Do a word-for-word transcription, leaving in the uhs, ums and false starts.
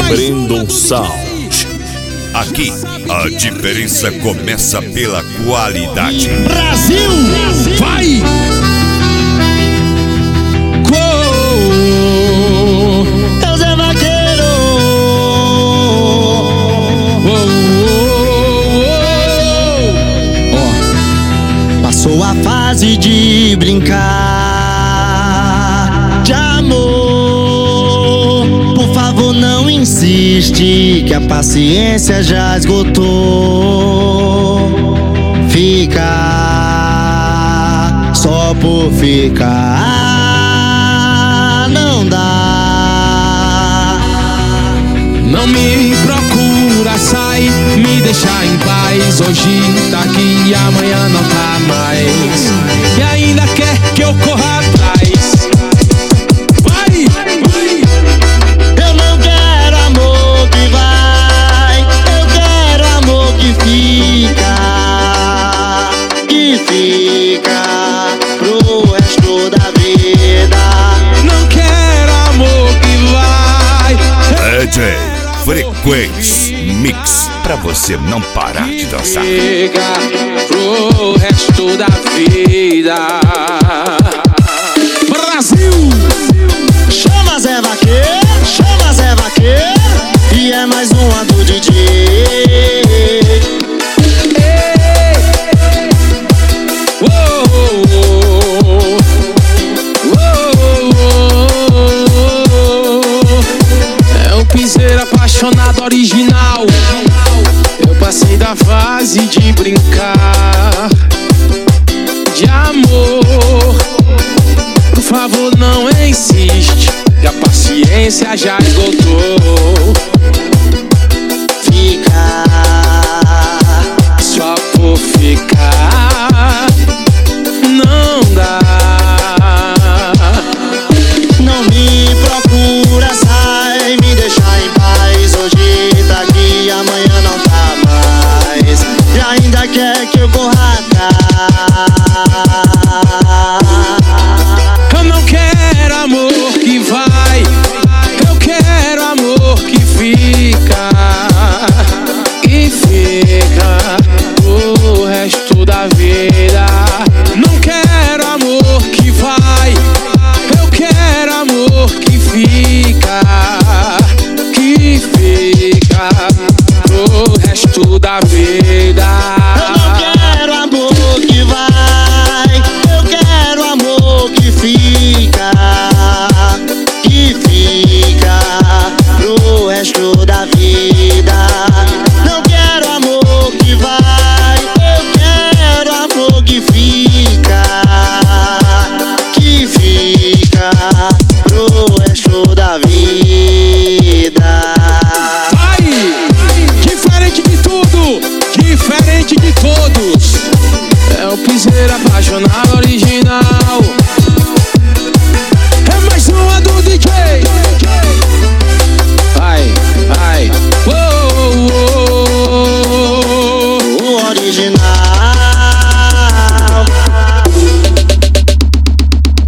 Brandon Sound. Aqui, a diferença começa pela qualidade. Brasil, vai! É o Zé Vaqueiro. Oh, passou a fase de brincar de amor. Por favor, não insiste, que a paciência já esgotou. Fica só por ficar não dá. Não me procura, sai, me deixa em paz. Hoje tá aqui e amanhã não tá mais. E ainda quer que eu corra atrás. Vai, vai. Eu não quero amor que vai, eu quero amor que fica, que fica pro resto da vida. Não quero amor que vai. D J Frequência Mix, pra você não parar de dançar. Fica pro resto da vida. Brasil! Chama Zé Vaqueiro, chama Zé Vaqueiro, e é mais uma do D J. É um piseiro apaixonado original. Eu passei da fase de brincar de amor. Por favor, não insiste, que a paciência já esgotou.